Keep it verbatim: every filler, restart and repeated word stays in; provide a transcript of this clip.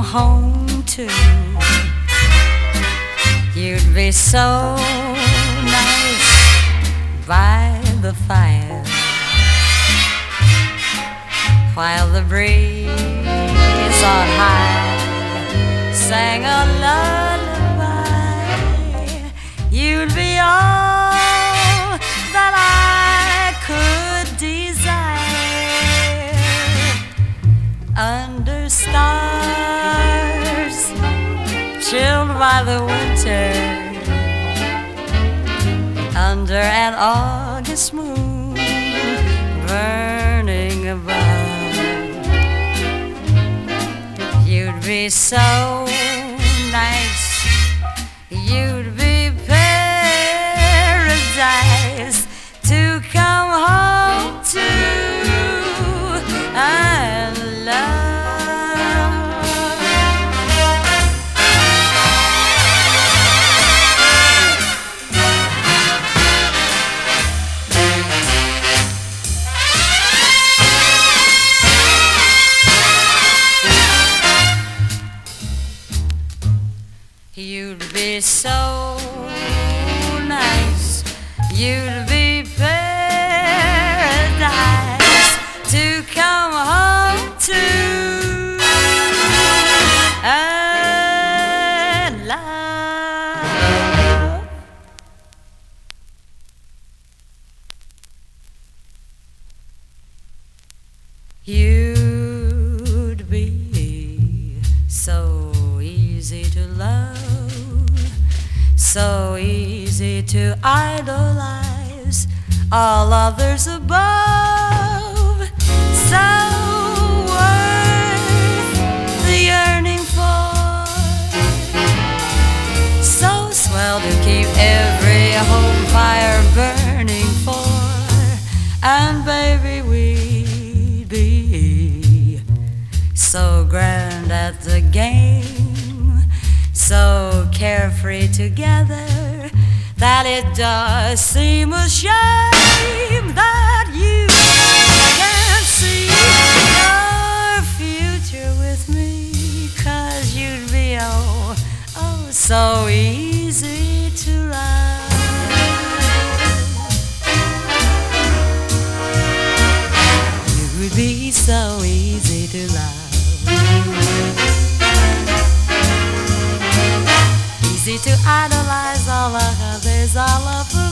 home to. You'd be so nice by the fire while the breeze on high sang a lullaby. You'd be all that I could desire under stars chilled by the winter, under an August moon burning above. You'd be so nice, you'd be paradise to come home to and love. You'd be so nice, you'd be paradise to come home to and love. You'd be so easy to love, so easy to idolize, all others above, so worth the yearning for, so swell to keep every home fire burning for. And baby, we'd be so grand at the game, so carefree together, that it does seem a shame that you can't see your future with me, 'cause you'd be oh, oh so easy to love. You'd be so easy to love, easy to idolize, all others all of